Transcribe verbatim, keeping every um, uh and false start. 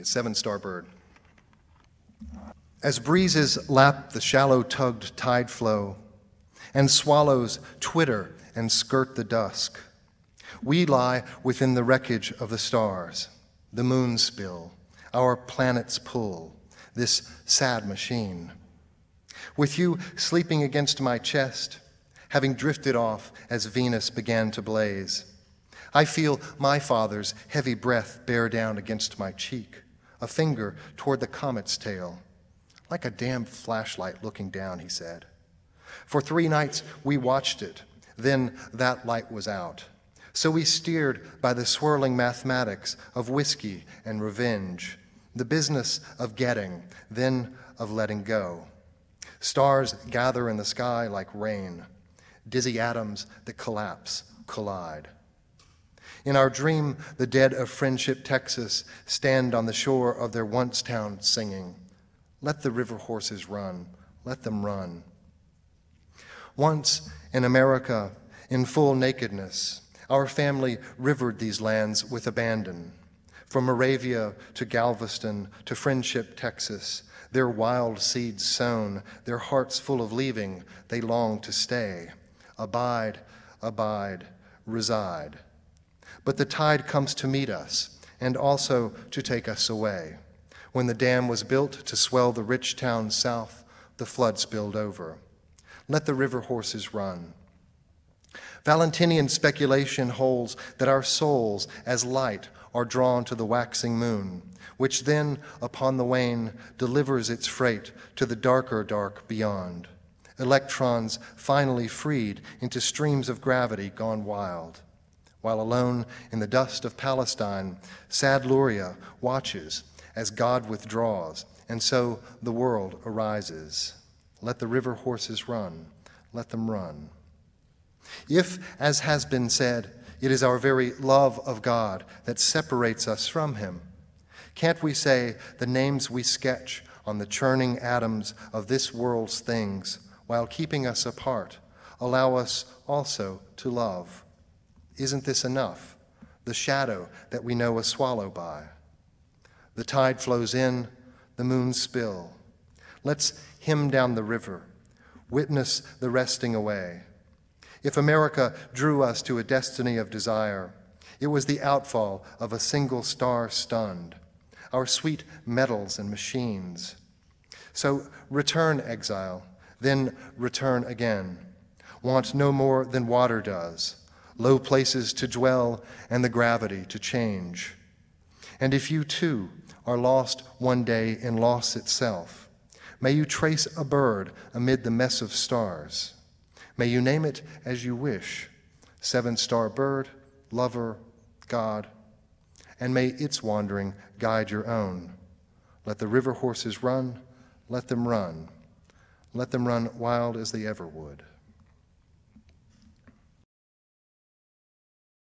Seven-Star Bird. As breezes lap the shallow-tugged tide flow, and swallows twitter and skirt the dusk, we lie within the wreckage of the stars, the moon's spill, our planet's pull, this sad machine. With you sleeping against my chest, having drifted off as Venus began to blaze, I feel my father's heavy breath bear down against my cheek, a finger toward the comet's tail. Like a damn flashlight looking down, he said. For three nights we watched it, then that light was out. So we steered by the swirling mathematics of whiskey and revenge, the business of getting, then of letting go. Stars gather in the sky like rain, dizzy atoms that collapse, collide. In our dream, the dead of Friendship, Texas, stand on the shore of their once town singing, "Let the river horses run, let them run." Once in America, in full nakedness, our family rivered these lands with abandon. From Moravia to Galveston to Friendship, Texas, their wild seeds sown, their hearts full of leaving, they long to stay. Abide, abide, reside. But the tide comes to meet us and also to take us away. When the dam was built to swell the rich towns south, the flood spilled over. Let the river horses run. Valentinian speculation holds that our souls, as light, are drawn to the waxing moon, which then, upon the wane, delivers its freight to the darker dark beyond. Electrons finally freed into streams of gravity gone wild. While alone in the dust of Palestine, sad Luria watches as God withdraws, and so the world arises. Let the river horses run, let them run. If, as has been said, it is our very love of God that separates us from him, can't we say the names we sketch on the churning atoms of this world's things, while keeping us apart, allow us also to love? Isn't this enough, the shadow that we know a swallow by? The tide flows in, the moon spill. Let's hymn down the river, witness the resting away. If America drew us to a destiny of desire, it was the outfall of a single star stunned, our sweet metals and machines. So return, exile, then return again. Want no more than water does, low places to dwell and the gravity to change. And if you too are lost one day in loss itself, may you trace a bird amid the mess of stars. May you name it as you wish, Seven-Star Bird, Lover, God, and may its wandering guide your own. Let the river horses run, let them run. Let them run wild as they ever would.